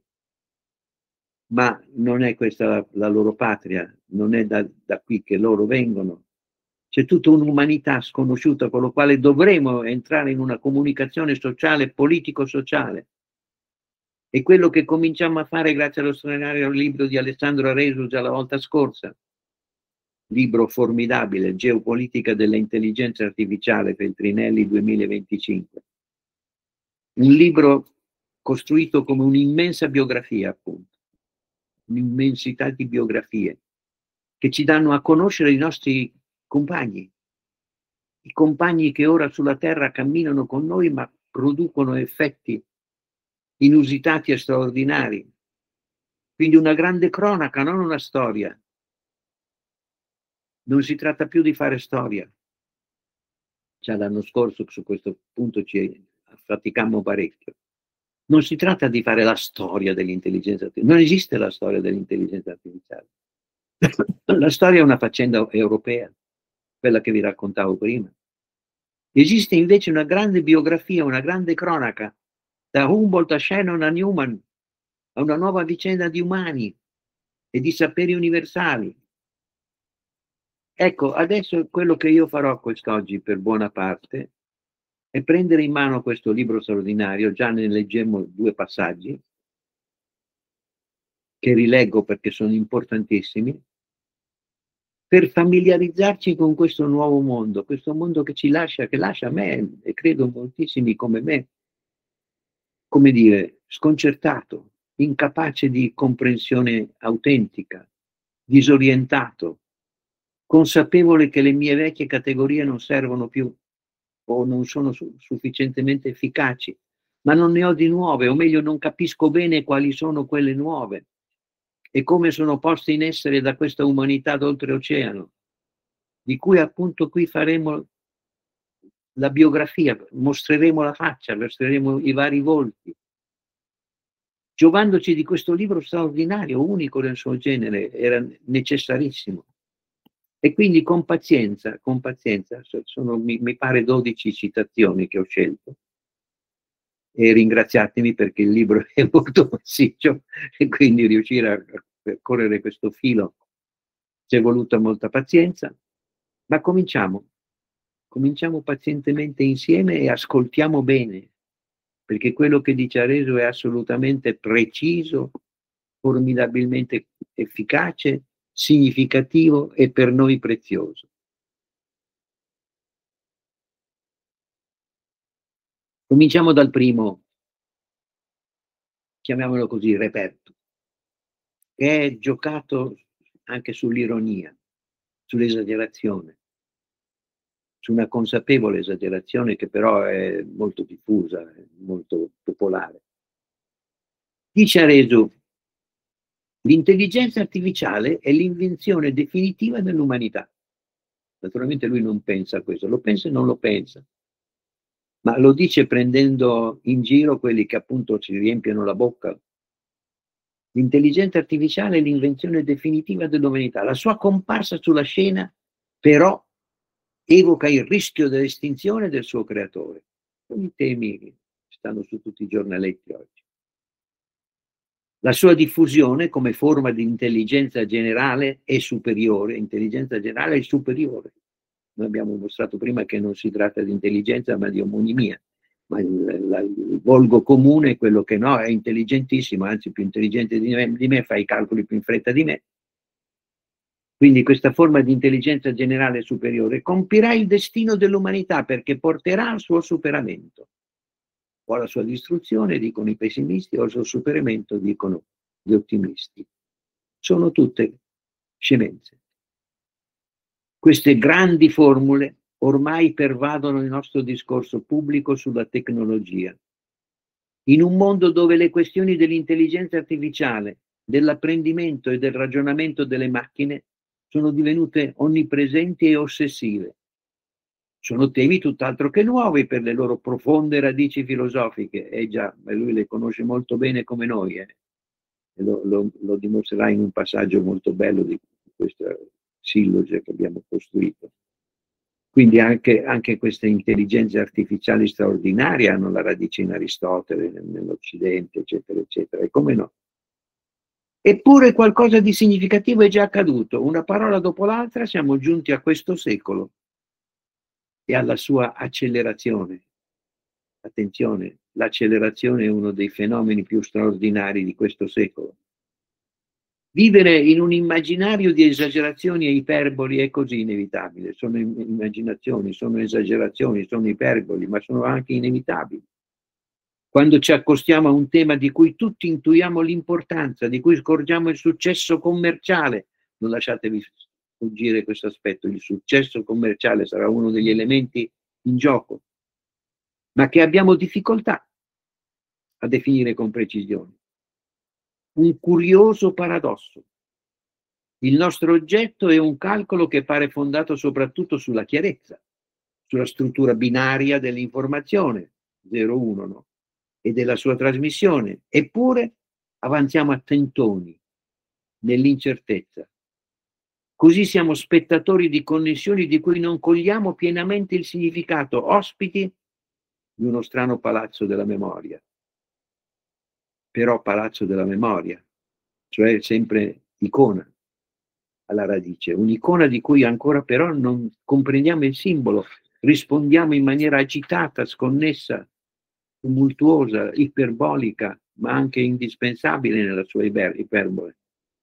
ma non è questa la, la loro patria, non è da, da qui che loro vengono. C'è tutta un'umanità sconosciuta con la quale dovremo entrare in una comunicazione sociale, politico-sociale. E quello che cominciamo a fare grazie allo straordinario libro di Alessandro Aresu già la volta scorsa, libro formidabile, Geopolitica dell'intelligenza artificiale, Feltrinelli duemilaventicinque. Un libro costruito come un'immensa biografia, appunto, un'immensità di biografie che ci danno a conoscere i nostri compagni, i compagni che ora sulla Terra camminano con noi ma producono effetti inusitati e straordinari. Quindi una grande cronaca, non una storia. Non si tratta più di fare storia. Già l'anno scorso su questo punto ci affaticammo parecchio. Non si tratta di fare la storia dell'intelligenza artificiale. Non esiste la storia dell'intelligenza artificiale. La storia è una faccenda europea, quella che vi raccontavo prima. Esiste invece una grande biografia, una grande cronaca, da Humboldt a Shannon a Newman, a una nuova vicenda di umani e di saperi universali. Ecco, adesso quello che io farò quest'oggi per buona parte è prendere in mano questo libro straordinario, già ne leggemmo due passaggi, che rileggo perché sono importantissimi, per familiarizzarci con questo nuovo mondo, questo mondo che ci lascia, che lascia me, e credo moltissimi come me, come dire, sconcertato, incapace di comprensione autentica, disorientato, consapevole che le mie vecchie categorie non servono più o non sono su sufficientemente efficaci, ma non ne ho di nuove, o meglio non capisco bene quali sono quelle nuove e come sono poste in essere da questa umanità d'oltreoceano, di cui appunto qui faremo la biografia, mostreremo la faccia, mostreremo i vari volti, giovandoci di questo libro straordinario, unico nel suo genere, era necessarissimo. E quindi con pazienza, con pazienza, sono mi, mi pare dodici citazioni che ho scelto, e ringraziatemi perché il libro è molto massiccio e quindi riuscire a percorrere questo filo ci è voluta molta pazienza, ma cominciamo, cominciamo pazientemente insieme e ascoltiamo bene, perché quello che dice Aresu è assolutamente preciso, formidabilmente efficace, significativo e per noi prezioso. Cominciamo dal primo, chiamiamolo così, reperto, che è giocato anche sull'ironia, sull'esagerazione, su una consapevole esagerazione che però è molto diffusa, è molto popolare. Dice Aresu, l'intelligenza artificiale è l'invenzione definitiva dell'umanità. Naturalmente lui non pensa a questo, lo pensa e non lo pensa. ma lo dice prendendo in giro quelli che appunto ci riempiono la bocca. L'intelligenza artificiale è l'invenzione definitiva dell'umanità. La sua comparsa sulla scena, però, evoca il rischio dell'estinzione del suo creatore. Sono i temi che stanno su tutti i giornaletti oggi. La sua diffusione come forma di intelligenza generale è superiore, intelligenza generale è superiore. Noi abbiamo mostrato prima che non si tratta di intelligenza ma di omonimia, ma il, la, il volgo comune è quello che no, è intelligentissimo, anzi più intelligente di me, di me, fa i calcoli più in fretta di me. Quindi questa forma di intelligenza generale superiore compirà il destino dell'umanità perché porterà al suo superamento. O alla sua distruzione, dicono i pessimisti, o al suo superamento, dicono gli ottimisti. Sono tutte scemenze. Queste grandi formule ormai pervadono il nostro discorso pubblico sulla tecnologia. In un mondo dove le questioni dell'intelligenza artificiale, dell'apprendimento e del ragionamento delle macchine sono divenute onnipresenti e ossessive. Sono temi tutt'altro che nuovi per le loro profonde radici filosofiche. Eh già, lui le conosce molto bene come noi, eh. E lo, lo, lo dimostrerà in un passaggio molto bello di questa silloge che abbiamo costruito. Quindi anche, anche queste intelligenze artificiali straordinarie hanno la radice in Aristotele, nell'Occidente, eccetera, eccetera. E come no? Eppure qualcosa di significativo è già accaduto. Una parola dopo l'altra siamo giunti a questo secolo e alla sua accelerazione. Attenzione, l'accelerazione è uno dei fenomeni più straordinari di questo secolo. Vivere in un immaginario di esagerazioni e iperboli è così inevitabile. Sono immaginazioni, sono esagerazioni, sono iperboli, ma sono anche inevitabili. Quando ci accostiamo a un tema di cui tutti intuiamo l'importanza, di cui scorgiamo il successo commerciale, non lasciatevi sfuggire questo aspetto, il successo commerciale sarà uno degli elementi in gioco, ma che abbiamo difficoltà a definire con precisione. Un curioso paradosso. Il nostro oggetto è un calcolo che pare fondato soprattutto sulla chiarezza, sulla struttura binaria dell'informazione, zero uno, no? E della sua trasmissione, eppure avanziamo a tentoni nell'incertezza. Così siamo spettatori di connessioni di cui non cogliamo pienamente il significato, ospiti di uno strano palazzo della memoria. Però palazzo della memoria, cioè sempre icona alla radice, un'icona di cui ancora però non comprendiamo il simbolo, rispondiamo in maniera agitata, sconnessa, tumultuosa, iperbolica, ma anche indispensabile nella sua iper iperbole.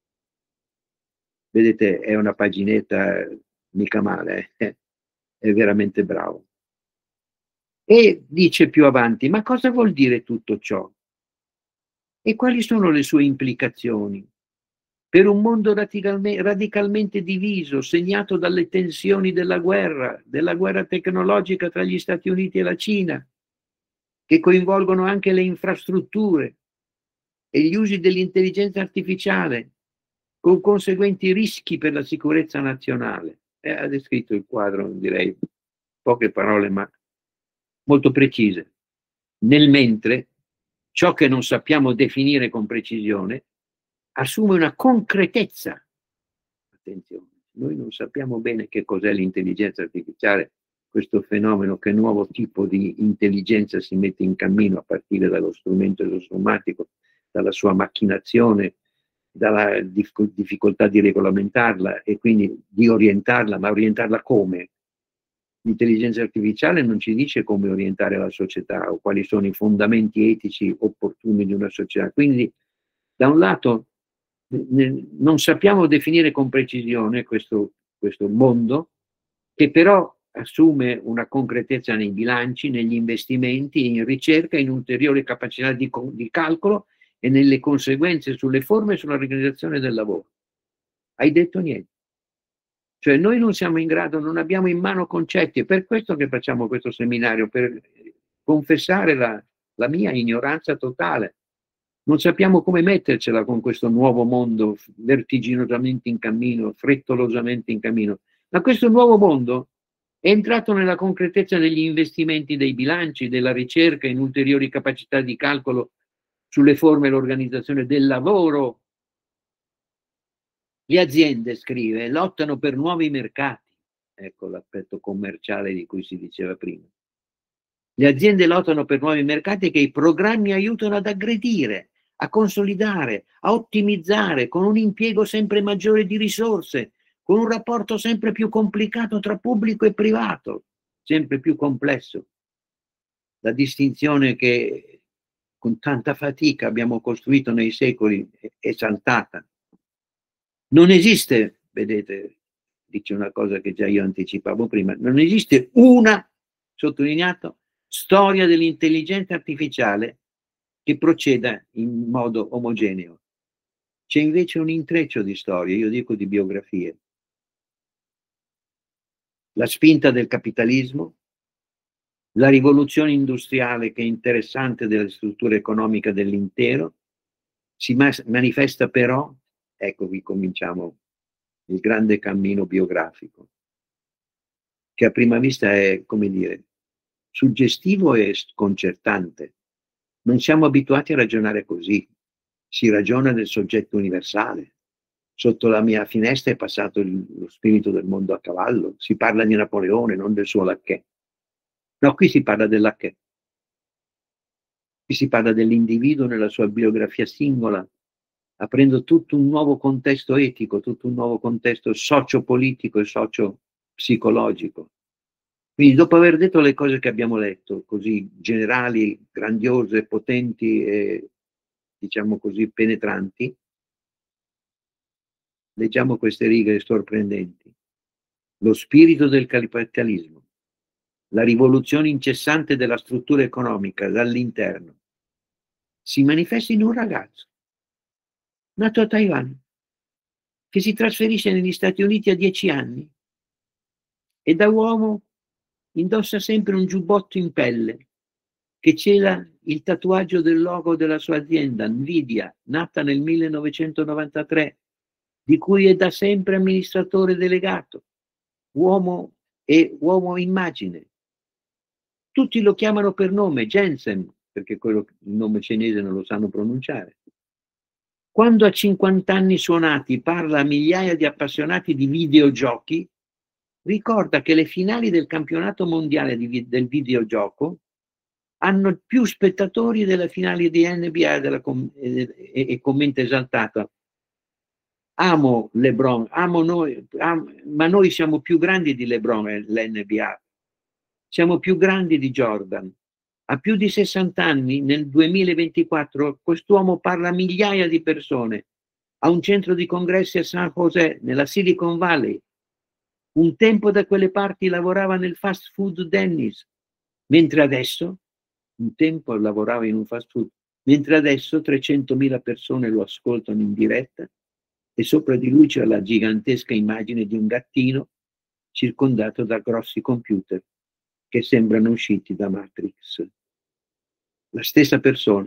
Vedete, è una paginetta mica male, eh? È veramente bravo. E dice più avanti, ma cosa vuol dire tutto ciò? E quali sono le sue implicazioni? Per un mondo radicalme, radicalmente diviso, segnato dalle tensioni della guerra, della guerra tecnologica tra gli Stati Uniti e la Cina, che coinvolgono anche le infrastrutture e gli usi dell'intelligenza artificiale, con conseguenti rischi per la sicurezza nazionale. E ha descritto il quadro, direi, poche parole, ma molto precise. Nel mentre, ciò che non sappiamo definire con precisione assume una concretezza. Attenzione, noi non sappiamo bene che cos'è l'intelligenza artificiale, questo fenomeno, che nuovo tipo di intelligenza si mette in cammino a partire dallo strumento esosommatico, dalla sua macchinazione, dalla difficoltà di regolamentarla e quindi di orientarla, ma orientarla come? L'intelligenza artificiale non ci dice come orientare la società o quali sono i fondamenti etici opportuni di una società. Quindi, da un lato, non sappiamo definire con precisione questo, questo mondo, che però assume una concretezza nei bilanci, negli investimenti, in ricerca, in ulteriore capacità di, di calcolo e nelle conseguenze sulle forme e sull'organizzazione del lavoro. Hai detto niente. Cioè noi non siamo in grado, non abbiamo in mano concetti, è per questo che facciamo questo seminario, per confessare la, la mia ignoranza totale. Non sappiamo come mettercela con questo nuovo mondo vertiginosamente in cammino, frettolosamente in cammino. Ma questo nuovo mondo È entrato nella concretezza degli investimenti dei bilanci, della ricerca in ulteriori capacità di calcolo sulle forme e l'organizzazione del lavoro. Le aziende, scrive, lottano per nuovi mercati. Ecco l'aspetto commerciale di cui si diceva prima. Le aziende lottano per nuovi mercati che i programmi aiutano ad aggredire, a consolidare, a ottimizzare, con un impiego sempre maggiore di risorse, con un rapporto sempre più complicato tra pubblico e privato, sempre più complesso. La distinzione che con tanta fatica abbiamo costruito nei secoli è saltata. Non esiste, vedete, dice una cosa che già io anticipavo prima, non esiste una, sottolineato, storia dell'intelligenza artificiale che proceda in modo omogeneo. C'è invece un intreccio di storie, io dico di biografie. La spinta del capitalismo, la rivoluzione industriale che è interessante della struttura economica dell'intero, si manifesta però, ecco qui cominciamo il grande cammino biografico, che a prima vista è, come dire, suggestivo e sconcertante. Non siamo abituati a ragionare così. Si ragiona del soggetto universale. Sotto la mia finestra è passato il, lo spirito del mondo a cavallo. Si parla di Napoleone, non del suo lacchè. No, qui si parla del lacchè. Qui si parla dell'individuo nella sua biografia singola, aprendo tutto un nuovo contesto etico, tutto un nuovo contesto sociopolitico e socio-psicologico. Quindi dopo aver detto le cose che abbiamo letto, così generali, grandiose, potenti e diciamo così penetranti, leggiamo queste righe sorprendenti. Lo spirito del capitalismo, la rivoluzione incessante della struttura economica dall'interno, si manifesta in un ragazzo nato a Taiwan, che si trasferisce negli Stati Uniti a dieci anni e da uomo indossa sempre un giubbotto in pelle che cela il tatuaggio del logo della sua azienda, Nvidia, nata nel millenovecentonovantatré, di cui è da sempre amministratore delegato, uomo e uomo immagine. Tutti lo chiamano per nome, Jensen, perché quello, il nome cinese non lo sanno pronunciare. Quando a cinquanta anni suonati parla a migliaia di appassionati di videogiochi, ricorda che le finali del campionato mondiale di, del videogioco hanno più spettatori delle finali di N B A della, e, e commenta esaltato: amo LeBron, amo noi, am, ma noi siamo più grandi di LeBron e l'N B A, siamo più grandi di Jordan. A più di sessanta anni, nel duemilaventiquattro, quest'uomo parla a migliaia di persone, a un centro di congressi a San José, nella Silicon Valley. Un tempo da quelle parti lavorava nel fast food Denny's, mentre adesso, un tempo lavorava in un fast food, mentre adesso trecentomila persone lo ascoltano in diretta e sopra di lui c'è la gigantesca immagine di un gattino circondato da grossi computer che sembrano usciti da Matrix. La stessa persona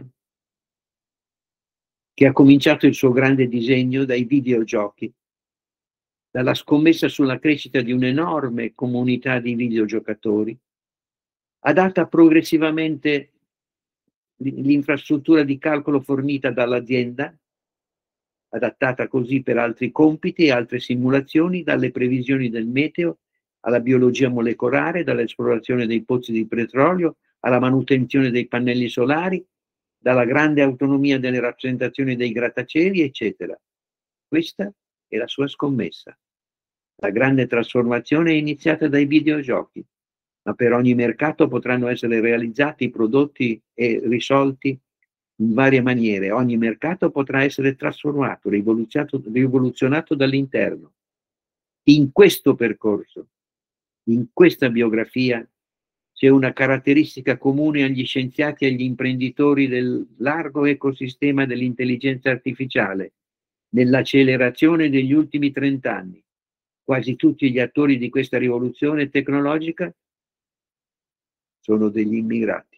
che ha cominciato il suo grande disegno dai videogiochi, dalla scommessa sulla crescita di un'enorme comunità di videogiocatori, adatta progressivamente l'infrastruttura di calcolo fornita dall'azienda, adattata così per altri compiti e altre simulazioni, dalle previsioni del meteo alla biologia molecolare, dall'esplorazione dei pozzi di petrolio alla manutenzione dei pannelli solari, dalla grande autonomia delle rappresentazioni dei grattacieli, eccetera. Questa è la sua scommessa. La grande trasformazione è iniziata dai videogiochi, ma per ogni mercato potranno essere realizzati prodotti e risolti in varie maniere. Ogni mercato potrà essere trasformato, rivoluzionato, rivoluzionato dall'interno. In questo percorso, in questa biografia, c'è una caratteristica comune agli scienziati e agli imprenditori del largo ecosistema dell'intelligenza artificiale, nell'accelerazione degli ultimi trent'anni. Quasi tutti gli attori di questa rivoluzione tecnologica sono degli immigrati.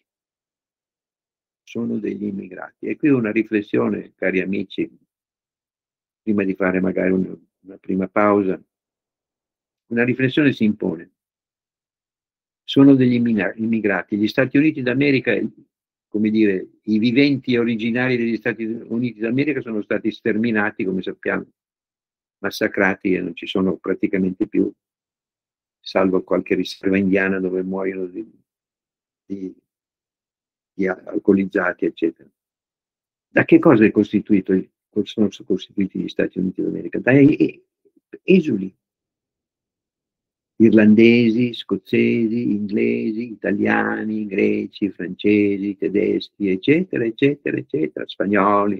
Sono degli immigrati. E qui una riflessione, cari amici, prima di fare magari una, una prima pausa, una riflessione si impone. sono degli immigrati. Gli Stati Uniti d'America, come dire, i viventi originari degli Stati Uniti d'America sono stati sterminati, come sappiamo, massacrati e non ci sono praticamente più, salvo qualche riserva indiana dove muoiono di, di, di alcolizzati, eccetera. Da che cosa è costituito, sono costituiti gli Stati Uniti d'America? Da esuli. Irlandesi, scozzesi, inglesi, italiani, greci, francesi, tedeschi, eccetera, eccetera, eccetera, spagnoli,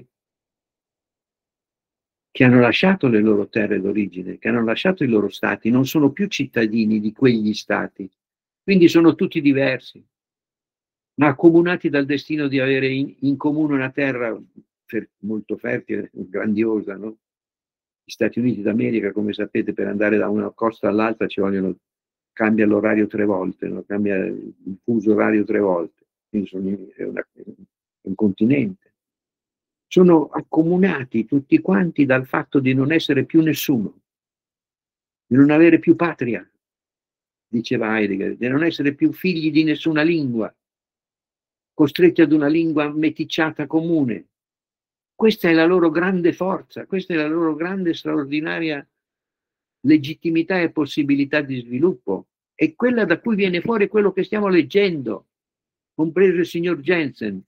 che hanno lasciato le loro terre d'origine, che hanno lasciato i loro stati, non sono più cittadini di quegli stati, quindi sono tutti diversi, ma accomunati dal destino di avere in, in comune una terra fer- molto fertile, grandiosa, no? Gli Stati Uniti d'America, come sapete, per andare da una costa all'altra ci vogliono, cambia l'orario tre volte, no? Cambia il fuso orario tre volte, quindi sono, è, una, è un continente. Sono accomunati tutti quanti dal fatto di non essere più nessuno, di non avere più patria, diceva Heidegger, di non essere più figli di nessuna lingua, costretti ad una lingua meticciata comune. Questa è la loro grande forza, questa è la loro grande straordinaria legittimità e possibilità di sviluppo. È quella da cui viene fuori quello che stiamo leggendo, compreso il signor Jensen.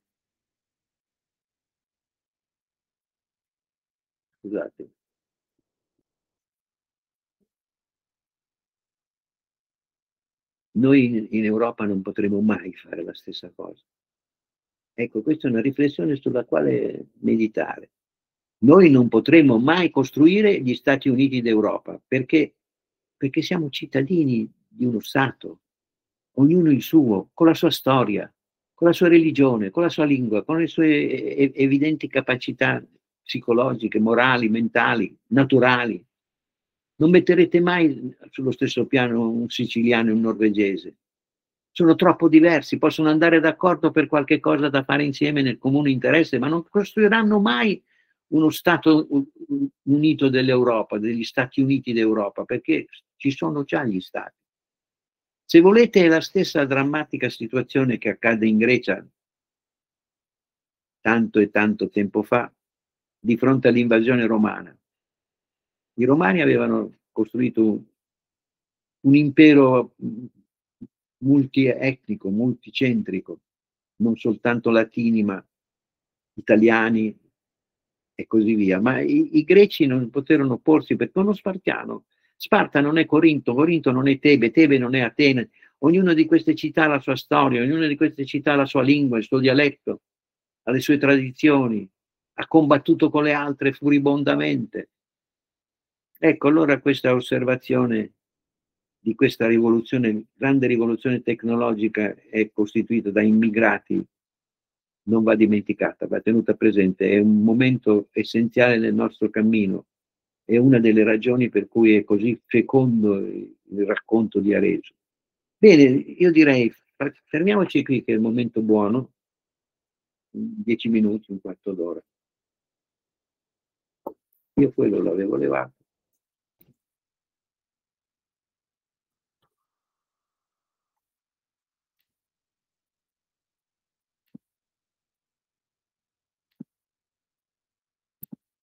Scusate. Noi in Europa non potremo mai fare la stessa cosa. Ecco, questa è una riflessione sulla quale meditare. Noi non potremo mai costruire gli Stati Uniti d'Europa, perché, perché siamo cittadini di uno Stato, ognuno il suo, con la sua storia, con la sua religione, con la sua lingua, con le sue evidenti capacità psicologiche, morali, mentali, naturali. Non metterete mai sullo stesso piano un siciliano e un norvegese. Sono troppo diversi, possono andare d'accordo per qualche cosa da fare insieme nel comune interesse, ma non costruiranno mai uno Stato unito dell'Europa, degli Stati Uniti d'Europa, perché ci sono già gli Stati. Se volete è la stessa drammatica situazione che accade in Grecia tanto e tanto tempo fa, di fronte all'invasione romana. I romani avevano costruito un, un impero multietnico, multicentrico, non soltanto latini, ma italiani e così via. Ma i, i greci non poterono opporsi perché uno spartiano. Sparta non è Corinto, Corinto non è Tebe, Tebe non è Atene. Ognuna di queste città ha la sua storia, ognuna di queste città ha la sua lingua, il suo dialetto, ha le sue tradizioni, ha combattuto con le altre furibondamente. Ecco, allora questa osservazione di questa rivoluzione, grande rivoluzione tecnologica è costituita da immigrati, non va dimenticata, va tenuta presente, è un momento essenziale nel nostro cammino, è una delle ragioni per cui è così fecondo il racconto di Arezzo. Bene, io direi fermiamoci qui che è il momento buono, dieci minuti, un quarto d'ora. Io quello l'avevo levato.